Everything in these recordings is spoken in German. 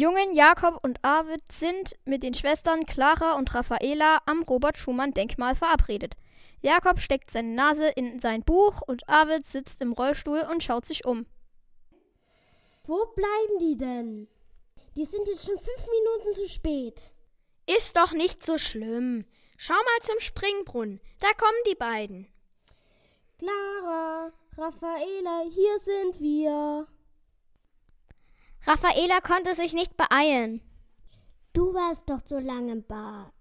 Jungen Jakob und Arvid sind mit den Schwestern Clara und Raffaela am Robert-Schumann-Denkmal verabredet. Jakob steckt seine Nase in sein Buch und Arvid sitzt im Rollstuhl und schaut sich um. Wo bleiben die denn? Die sind jetzt schon 5 Minuten zu spät. Ist doch nicht so schlimm. Schau mal zum Springbrunnen, da kommen die beiden. Clara, Raffaela, hier sind wir. Raffaela konnte sich nicht beeilen. Du warst doch so lange im Bad.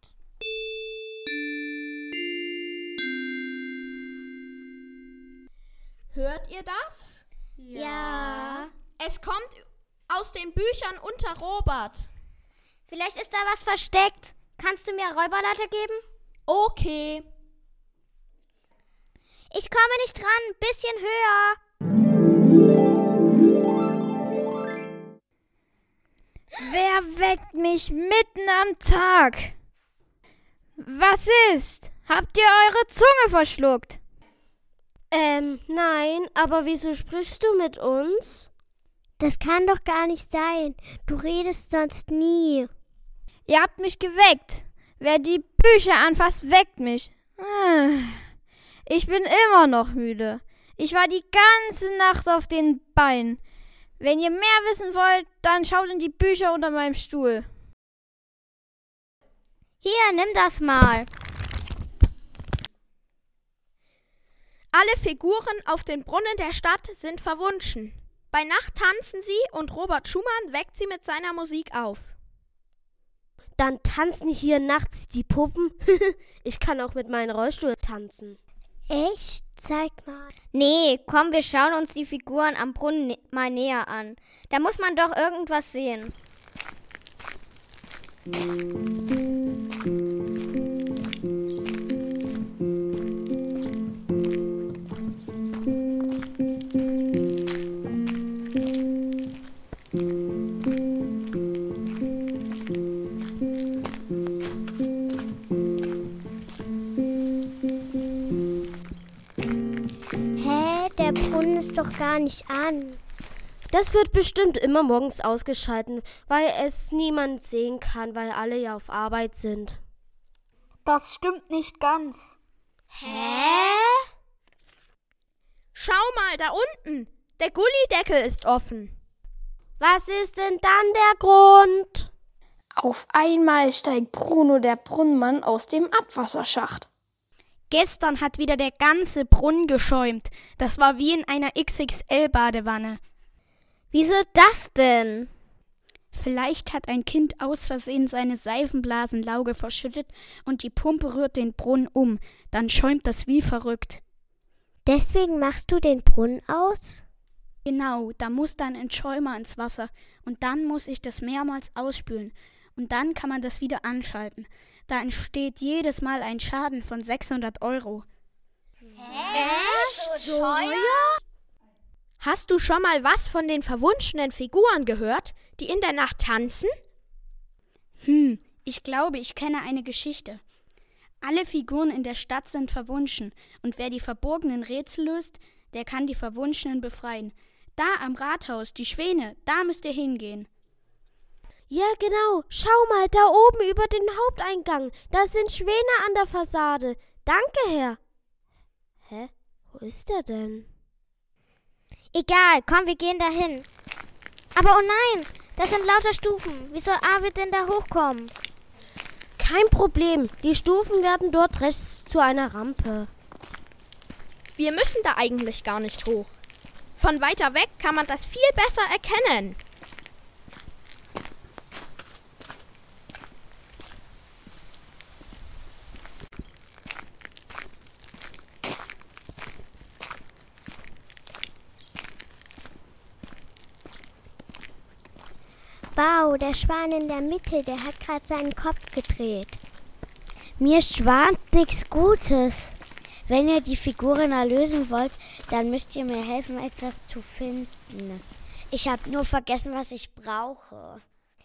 Hört ihr das? Ja. Es kommt aus den Büchern unter Robert. Vielleicht ist da was versteckt. Kannst du mir Räuberleiter geben? Okay. Ich komme nicht dran. Bisschen höher. Wer weckt mich mitten am Tag? Was ist? Habt ihr eure Zunge verschluckt? Nein, aber wieso sprichst du mit uns? Das kann doch gar nicht sein. Du redest sonst nie. Ihr habt mich geweckt. Wer die Bücher anfasst, weckt mich. Ich bin immer noch müde. Ich war die ganze Nacht auf den Beinen. Wenn ihr mehr wissen wollt, dann schaut in die Bücher unter meinem Stuhl. Hier, nimm das mal. Alle Figuren auf den Brunnen der Stadt sind verwunschen. Bei Nacht tanzen sie und Robert Schumann weckt sie mit seiner Musik auf. Dann tanzen hier nachts die Puppen. Ich kann auch mit meinem Rollstuhl tanzen. Echt? Zeig mal. Nee, komm, wir schauen uns die Figuren am Brunnen mal näher an. Da muss man doch irgendwas sehen. Der Brunnen ist doch gar nicht an. Das wird bestimmt immer morgens ausgeschaltet, weil es niemand sehen kann, weil alle ja auf Arbeit sind. Das stimmt nicht ganz. Hä? Schau mal, da unten. Der Gullideckel ist offen. Was ist denn dann der Grund? Auf einmal steigt Bruno, der Brunnenmann, aus dem Abwasserschacht. Gestern hat wieder der ganze Brunnen geschäumt. Das war wie in einer XXL-Badewanne. Wieso das denn? Vielleicht hat ein Kind aus Versehen seine Seifenblasenlauge verschüttet und die Pumpe rührt den Brunnen um. Dann schäumt das wie verrückt. Deswegen machst du den Brunnen aus? Genau, da muss dann ein Schäumer ins Wasser und dann muss ich das mehrmals ausspülen. Und dann kann man das wieder anschalten. Da entsteht jedes Mal ein Schaden von 600 €. Echt? So teuer? Hast du schon mal was von den verwunschenen Figuren gehört, die in der Nacht tanzen? Ich glaube, ich kenne eine Geschichte. Alle Figuren in der Stadt sind verwunschen und wer die verborgenen Rätsel löst, der kann die Verwunschenen befreien. Da am Rathaus, die Schwäne, da müsst ihr hingehen. Ja, genau. Schau mal, da oben über den Haupteingang. Da sind Schwäne an der Fassade. Danke, Herr. Hä? Wo ist der denn? Egal, komm, wir gehen dahin. Aber oh nein, das sind lauter Stufen. Wie soll Arvid denn da hochkommen? Kein Problem. Die Stufen werden dort rechts zu einer Rampe. Wir müssen da eigentlich gar nicht hoch. Von weiter weg kann man das viel besser erkennen. Wow, der Schwan in der Mitte, der hat gerade seinen Kopf gedreht. Mir schwant nichts Gutes. Wenn ihr die Figuren erlösen wollt, dann müsst ihr mir helfen, etwas zu finden. Ich habe nur vergessen, was ich brauche.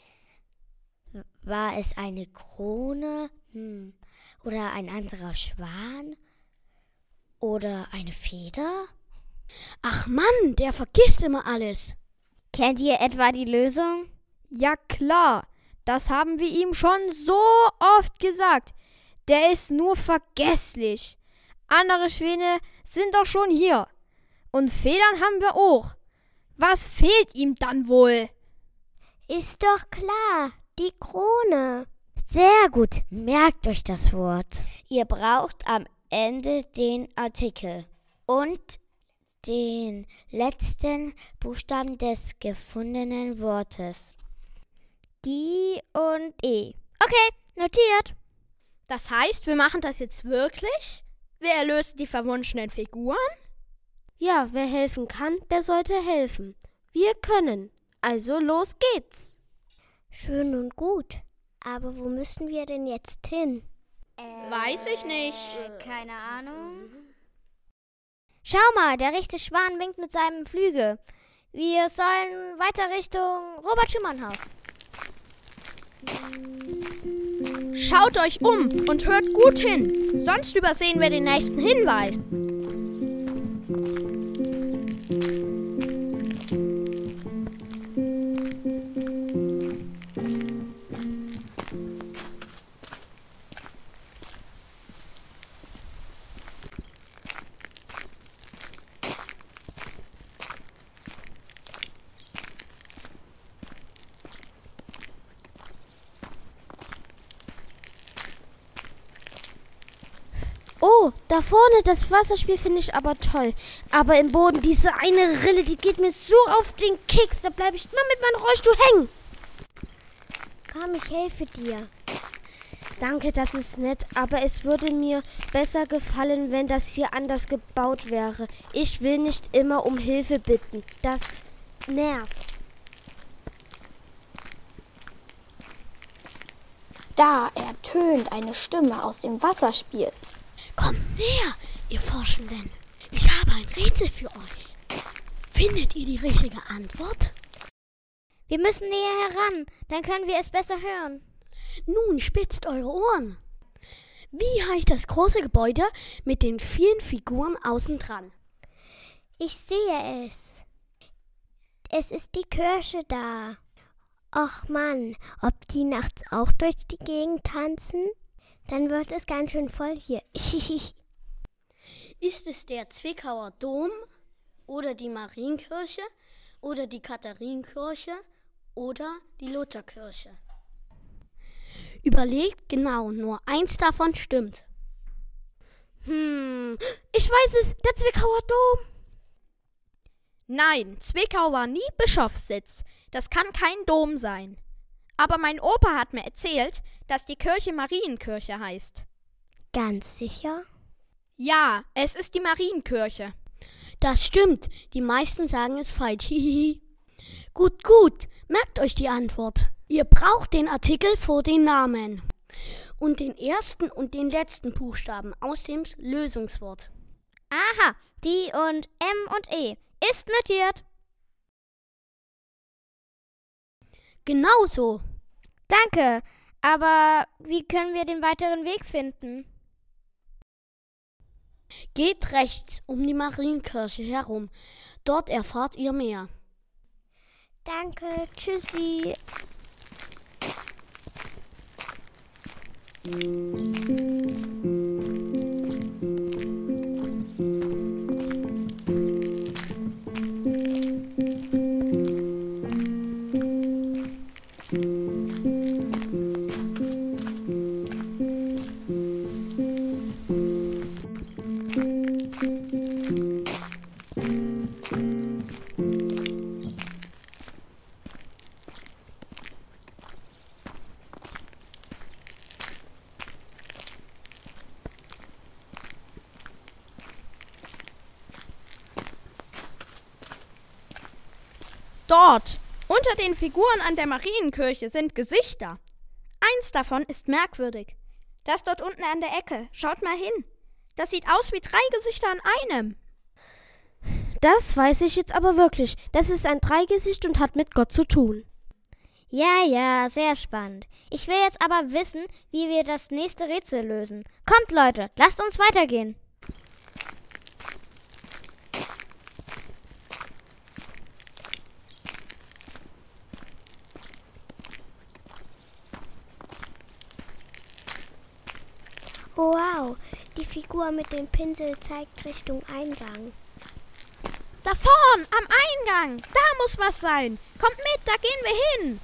War es eine Krone? Oder ein anderer Schwan? Oder eine Feder? Ach Mann, der vergisst immer alles. Kennt ihr etwa die Lösung? Ja klar, das haben wir ihm schon so oft gesagt. Der ist nur vergesslich. Andere Schwäne sind doch schon hier. Und Federn haben wir auch. Was fehlt ihm dann wohl? Ist doch klar, die Krone. Sehr gut, merkt euch das Wort. Ihr braucht am Ende den Artikel und den letzten Buchstaben des gefundenen Wortes. Die und E. Okay, notiert. Das heißt, wir machen das jetzt wirklich? Wir erlösen die verwunschenen Figuren? Ja, wer helfen kann, der sollte helfen. Wir können. Also los geht's. Schön und gut. Aber wo müssen wir denn jetzt hin? Weiß ich nicht. Keine Ahnung. Schau mal, der rechte Schwan winkt mit seinem Flügel. Wir sollen weiter Richtung Robert-Schumann-Haus. Schaut euch um und hört gut hin, sonst übersehen wir den nächsten Hinweis. Oh, da vorne, das Wasserspiel finde ich aber toll. Aber im Boden, diese eine Rille, die geht mir so auf den Keks. Da bleibe ich immer mit meinem Rollstuhl hängen. Komm, ich helfe dir. Danke, das ist nett, aber es würde mir besser gefallen, wenn das hier anders gebaut wäre. Ich will nicht immer um Hilfe bitten. Das nervt. Da ertönt eine Stimme aus dem Wasserspiel. Kommt näher, ihr Forschenden. Ich habe ein Rätsel für euch. Findet ihr die richtige Antwort? Wir müssen näher heran, dann können wir es besser hören. Nun spitzt eure Ohren. Wie heißt das große Gebäude mit den vielen Figuren außen dran? Ich sehe es. Es ist die Kirche da. Och Mann, ob die nachts auch durch die Gegend tanzen? Dann wird es ganz schön voll hier. Ist es der Zwickauer Dom oder die Marienkirche oder die Katharinenkirche oder die Lutherkirche? Überlegt genau, nur eins davon stimmt. Ich weiß es, der Zwickauer Dom. Nein, Zwickau war nie Bischofssitz. Das kann kein Dom sein. Aber mein Opa hat mir erzählt, dass die Kirche Marienkirche heißt. Ganz sicher? Ja, es ist die Marienkirche. Das stimmt, die meisten sagen es falsch. Gut, merkt euch die Antwort. Ihr braucht den Artikel vor den Namen und den ersten und den letzten Buchstaben aus dem Lösungswort. Aha, die und M und E. Ist notiert. Genau so. Danke, aber wie können wir den weiteren Weg finden? Geht rechts um die Marienkirche herum. Dort erfahrt ihr mehr. Danke, tschüssi. Dort, unter den Figuren an der Marienkirche, sind Gesichter. Eins davon ist merkwürdig. Das dort unten an der Ecke. Schaut mal hin. Das sieht aus wie 3 Gesichter an einem. Das weiß ich jetzt aber wirklich. Das ist ein Dreigesicht und hat mit Gott zu tun. Ja, sehr spannend. Ich will jetzt aber wissen, wie wir das nächste Rätsel lösen. Kommt, Leute, lasst uns weitergehen. Oh wow, die Figur mit dem Pinsel zeigt Richtung Eingang. Da vorn, am Eingang, da muss was sein. Kommt mit, da gehen wir hin.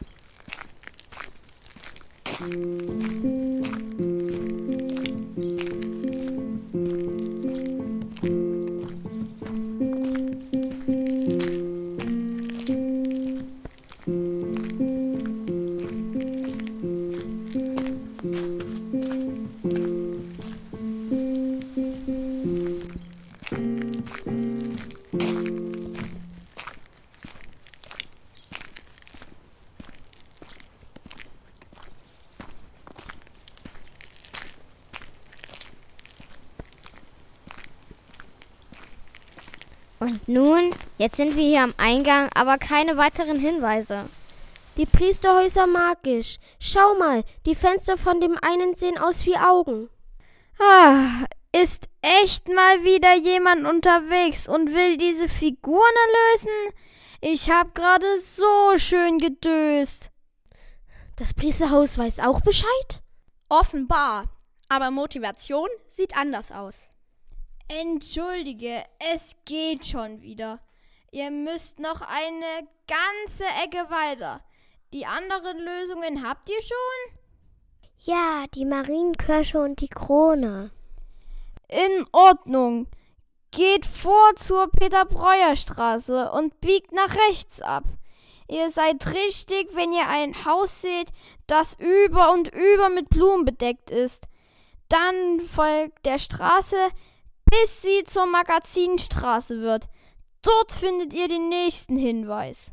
Und nun, jetzt sind wir hier am Eingang, aber keine weiteren Hinweise. Die Priesterhäuser mag ich. Schau mal, die Fenster von dem einen sehen aus wie Augen. Ah, ist echt mal wieder jemand unterwegs und will diese Figuren erlösen? Ich hab gerade so schön gedöst. Das Priesterhaus weiß auch Bescheid? Offenbar, aber Motivation sieht anders aus. Entschuldige, es geht schon wieder. Ihr müsst noch eine ganze Ecke weiter. Die anderen Lösungen habt ihr schon? Ja, die Marienkirche und die Krone. In Ordnung. Geht vor zur Peter-Breuer-Straße und biegt nach rechts ab. Ihr seid richtig, wenn ihr ein Haus seht, das über und über mit Blumen bedeckt ist. Dann folgt der Straße, bis sie zur Magazinstraße wird. Dort findet ihr den nächsten Hinweis.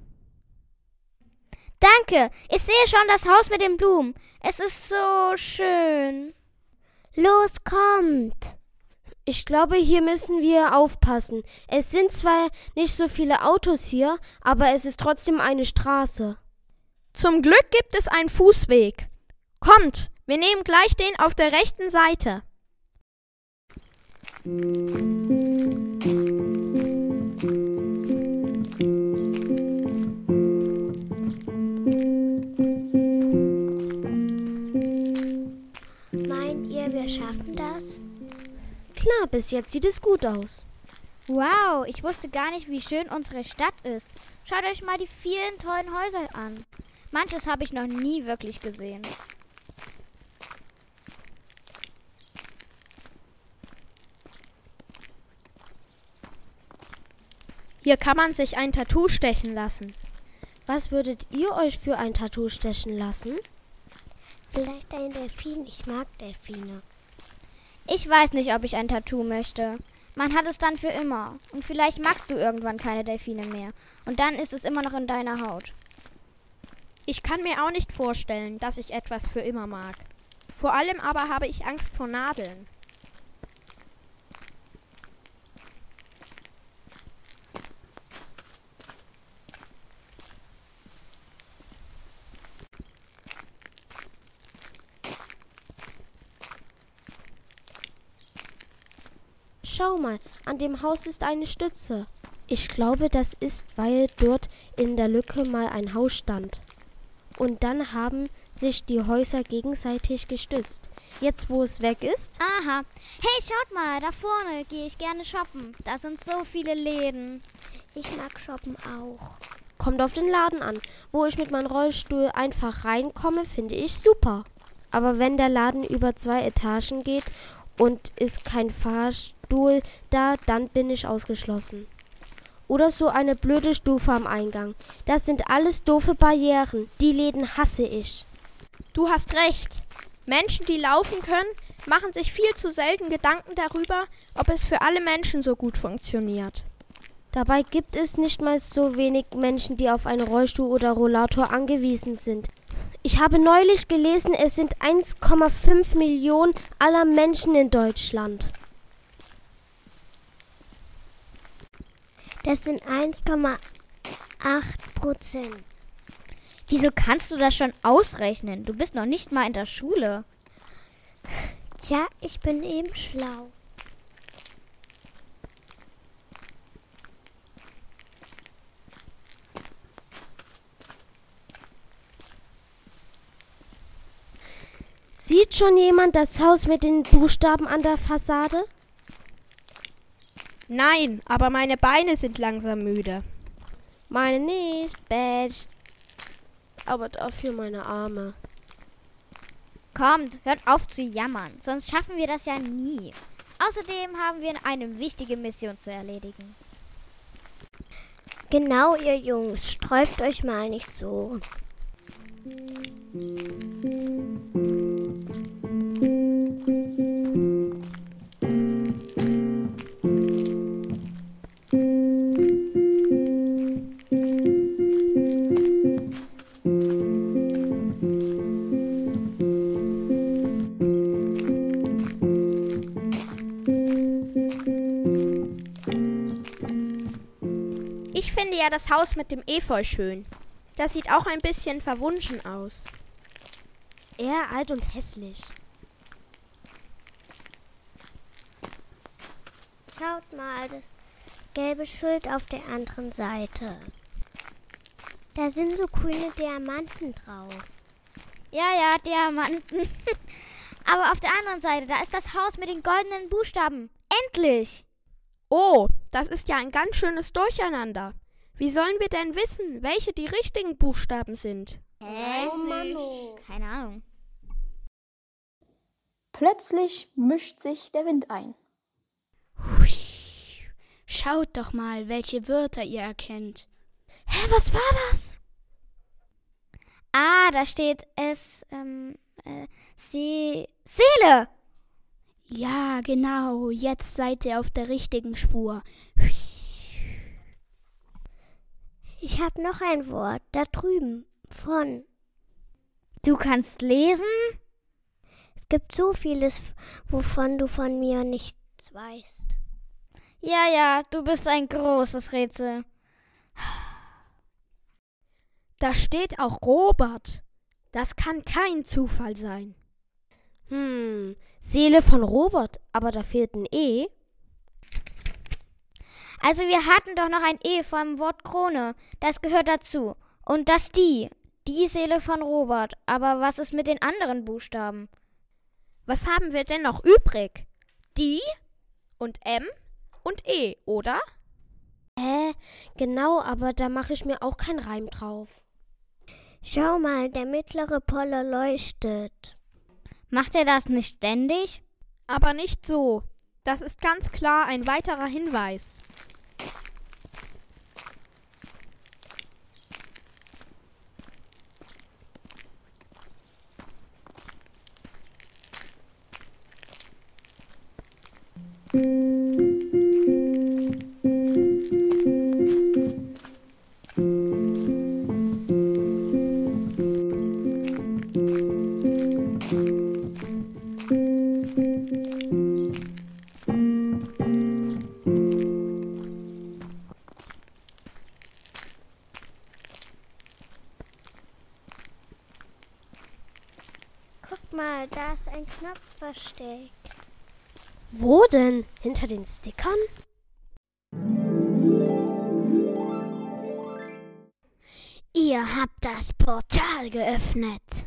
Danke, ich sehe schon das Haus mit den Blumen. Es ist so schön. Los, kommt! Ich glaube, hier müssen wir aufpassen. Es sind zwar nicht so viele Autos hier, aber es ist trotzdem eine Straße. Zum Glück gibt es einen Fußweg. Kommt, wir nehmen gleich den auf der rechten Seite. Meint ihr, wir schaffen das? Klar, bis jetzt sieht es gut aus. Wow, ich wusste gar nicht, wie schön unsere Stadt ist. Schaut euch mal die vielen tollen Häuser an. Manches habe ich noch nie wirklich gesehen. Hier kann man sich ein Tattoo stechen lassen. Was würdet ihr euch für ein Tattoo stechen lassen? Vielleicht ein Delfin, ich mag Delfine. Ich weiß nicht, ob ich ein Tattoo möchte. Man hat es dann für immer. Und vielleicht magst du irgendwann keine Delfine mehr. Und dann ist es immer noch in deiner Haut. Ich kann mir auch nicht vorstellen, dass ich etwas für immer mag. Vor allem aber habe ich Angst vor Nadeln. Schau mal, an dem Haus ist eine Stütze. Ich glaube, das ist, weil dort in der Lücke mal ein Haus stand. Und dann haben sich die Häuser gegenseitig gestützt. Jetzt, wo es weg ist? Aha. Hey, schaut mal, da vorne gehe ich gerne shoppen. Da sind so viele Läden. Ich mag shoppen auch. Kommt auf den Laden an. Wo ich mit meinem Rollstuhl einfach reinkomme, finde ich super. Aber wenn der Laden über 2 Etagen geht und ist kein Fahrstuhl da, dann bin ich ausgeschlossen. Oder so eine blöde Stufe am Eingang. Das sind alles doofe Barrieren. Die Läden hasse ich. Du hast recht. Menschen, die laufen können, machen sich viel zu selten Gedanken darüber, ob es für alle Menschen so gut funktioniert. Dabei gibt es nicht mal so wenig Menschen, die auf einen Rollstuhl oder Rollator angewiesen sind. Ich habe neulich gelesen, es sind 1,5 Millionen aller Menschen in Deutschland. Das sind 1,8%. Wieso kannst du das schon ausrechnen? Du bist noch nicht mal in der Schule. Ja, ich bin eben schlau. Sieht Kennt schon jemand das Haus mit den Buchstaben an der Fassade? Nein, aber meine Beine sind langsam müde. Meine nicht, Badge. Aber dafür meine Arme. Kommt, hört auf zu jammern, sonst schaffen wir das ja nie. Außerdem haben wir eine wichtige Mission zu erledigen. Genau, ihr Jungs, sträubt euch mal nicht so. Ich finde ja das Haus mit dem Efeu schön. Das sieht auch ein bisschen verwunschen aus. Eher alt und hässlich. Schaut mal, das gelbe Schild auf der anderen Seite. Da sind so grüne Diamanten drauf. Ja, Diamanten. Aber auf der anderen Seite, da ist das Haus mit den goldenen Buchstaben. Endlich! Oh, das ist ja ein ganz schönes Durcheinander. Wie sollen wir denn wissen, welche die richtigen Buchstaben sind? Keine Ahnung. Plötzlich mischt sich der Wind ein. Hui. Schaut doch mal, welche Wörter ihr erkennt. Hä, was war das? Ah, da steht es, Seele. Ja, genau, jetzt seid ihr auf der richtigen Spur. Ich habe noch ein Wort, da drüben, von. Du kannst lesen? Es gibt so vieles, wovon du von mir nichts weißt. Ja, du bist ein großes Rätsel. Da steht auch Robert. Das kann kein Zufall sein. Seele von Robert, aber da fehlt ein E. Also wir hatten doch noch ein E vom Wort Krone. Das gehört dazu. Und das die Seele von Robert. Aber was ist mit den anderen Buchstaben? Was haben wir denn noch übrig? Die und M und E, oder? Genau, aber da mache ich mir auch keinen Reim drauf. Schau mal, der mittlere Poller leuchtet. Macht er das nicht ständig? Aber nicht so. Das ist ganz klar ein weiterer Hinweis. Guck mal, da ist ein Knopf versteckt. Wo denn? Hinter den Stickern? Ihr habt das Portal geöffnet.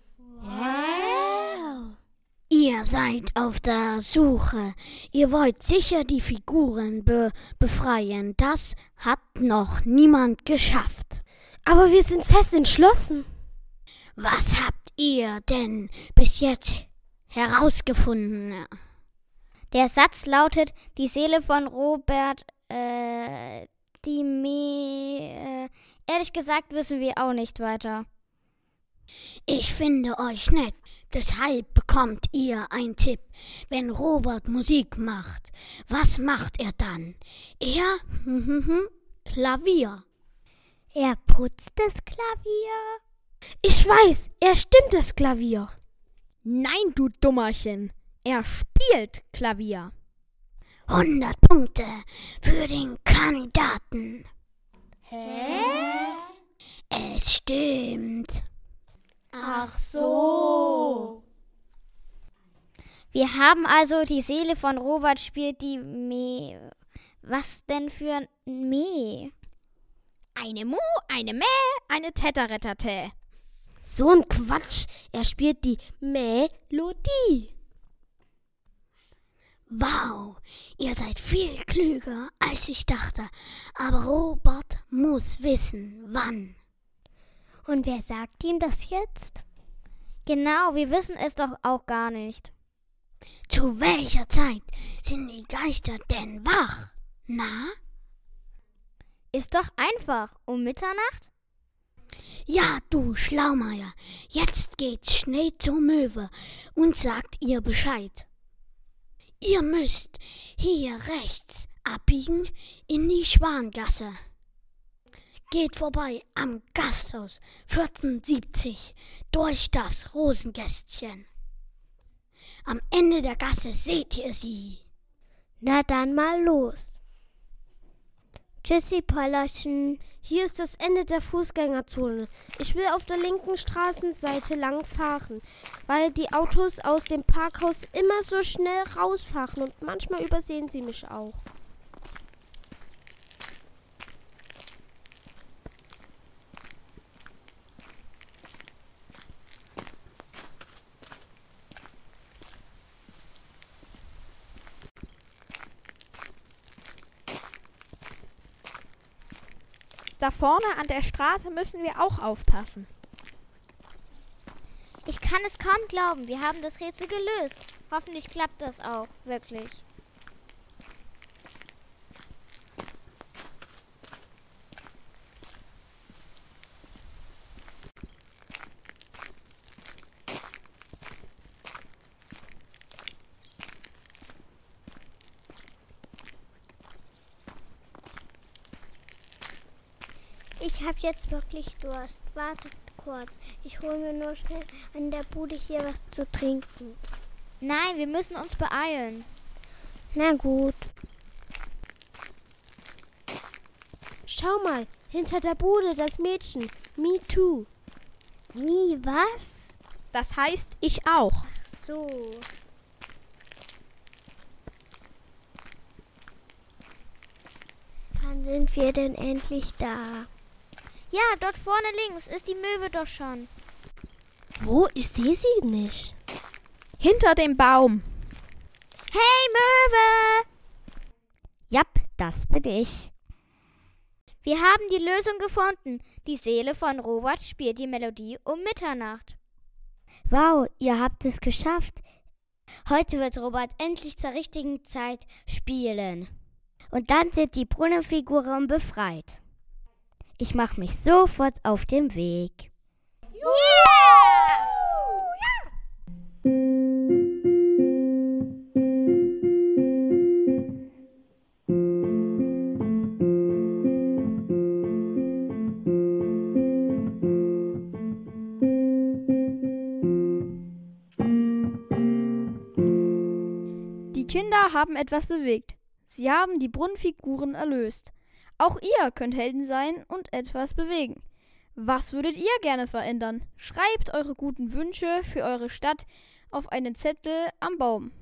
Wow. Ihr seid auf der Suche. Ihr wollt sicher die Figuren befreien. Das hat noch niemand geschafft. Aber wir sind fest entschlossen. Was habt ihr denn bis jetzt herausgefunden? Der Satz lautet, die Seele von Robert, ehrlich gesagt wissen wir auch nicht weiter. Ich finde euch nett, deshalb bekommt ihr einen Tipp. Wenn Robert Musik macht, was macht er dann? Er, Klavier. Er putzt das Klavier. Ich weiß, er stimmt das Klavier. Nein, du Dummerchen. Er spielt Klavier. 100 Punkte für den Kandidaten. Es stimmt. Ach so. Wir haben also die Seele von Robert spielt die Was denn für ein Eine Mu, eine Mäh, eine Täterettate. So ein Quatsch. Er spielt die Melodie. Wow, ihr seid viel klüger, als ich dachte. Aber Robert muss wissen, wann. Und wer sagt ihm das jetzt? Genau, wir wissen es doch auch gar nicht. Zu welcher Zeit sind die Geister denn wach? Na? Ist doch einfach. Um Mitternacht? Ja, du Schlaumeier, jetzt geht's schnell zur Möwe und sagt ihr Bescheid. Ihr müsst hier rechts abbiegen in die Schwangasse. Geht vorbei am Gasthaus 1470 durch das Rosenkästchen. Am Ende der Gasse seht ihr sie. Na dann mal los. Tschüssi, Pollerchen. Hier ist das Ende der Fußgängerzone. Ich will auf der linken Straßenseite lang fahren, weil die Autos aus dem Parkhaus immer so schnell rausfahren und manchmal übersehen sie mich auch. Da vorne an der Straße müssen wir auch aufpassen. Ich kann es kaum glauben. Wir haben das Rätsel gelöst. Hoffentlich klappt das auch. Wirklich. Ich habe jetzt wirklich Durst. Wartet kurz. Ich hole mir nur schnell an der Bude hier was zu trinken. Nein, wir müssen uns beeilen. Na gut. Schau mal, hinter der Bude das Mädchen. Me too. Nie was? Das heißt, ich auch. So. Wann sind wir denn endlich da? Ja, dort vorne links ist die Möwe doch schon. Wo? Ich sehe sie nicht. Hinter dem Baum. Hey, Möwe! Japp, das bin ich. Wir haben die Lösung gefunden. Die Seele von Robert spielt die Melodie um Mitternacht. Wow, ihr habt es geschafft. Heute wird Robert endlich zur richtigen Zeit spielen. Und dann sind die Brunnenfiguren befreit. Ich mache mich sofort auf den Weg. Die Kinder haben etwas bewegt. Sie haben die Brunnenfiguren erlöst. Auch ihr könnt Helden sein und etwas bewegen. Was würdet ihr gerne verändern? Schreibt eure guten Wünsche für eure Stadt auf einen Zettel am Baum.